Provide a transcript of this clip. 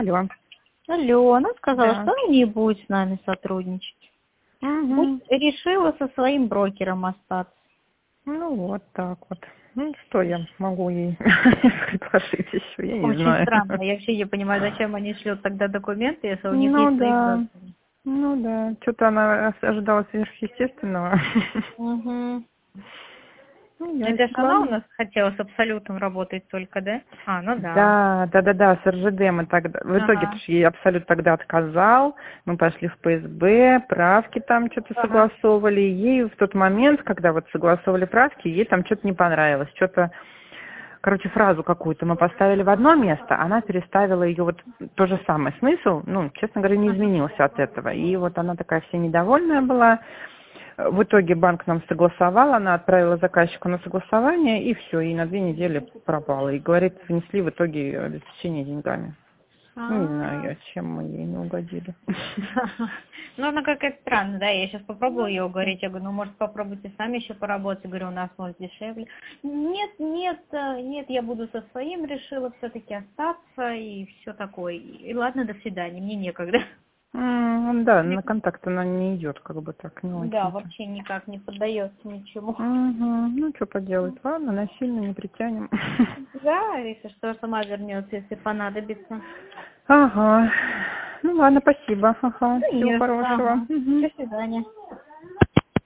Алло. Алло, она сказала, Да. что она не будет с нами сотрудничать. Угу. Решила со своим брокером остаться. Ну вот так вот. Ну что я могу ей предложить еще, я не Очень знаю. странно. Я вообще не понимаю, зачем они шлют тогда документы, если у них Ну есть свои да. брокеры. Ну да. Что-то она ожидала сверхъестественного. Угу. Ну, Это же ясненько. она у Ладно. нас хотела с абсолютом работать только, да? А, ну да. Да, с РЖД мы тогда, в итоге Ага. потому что ей абсолют тогда отказал, мы пошли в ПСБ, правки там что-то Ага. согласовывали, и ей в тот момент, когда вот согласовывали правки, ей там что-то не понравилось, что-то, короче, фразу какую-то мы поставили в одно место, она переставила ее вот то же самое, смысл, ну, честно говоря, не изменился от этого, и вот она такая вся недовольная была. В итоге банк нам согласовал, она отправила заказчику на согласование, и все, и на 2 недели пропала. И, говорит, внесли в итоге обеспечение деньгами. Ну, не знаю А. я, чем мы ей не угодили. Ну, она какая-то странная, да, я сейчас попробую ее уговорить, я говорю, ну, может, попробуйте сами еще поработать, говорю, у нас может дешевле. Нет, я буду со своим, решила все-таки остаться и все такое. И ладно, до свидания, мне некогда. Да, на контакт она не идет, как бы так, не Да, очень-то. вообще никак не поддается ничему. Ну, что поделать, ладно, насильно не притянем. Да, если что, сама вернется, если понадобится. Ага. Ну ладно, спасибо. Ага, Ну, всего не за что, хорошего. ага. До свидания.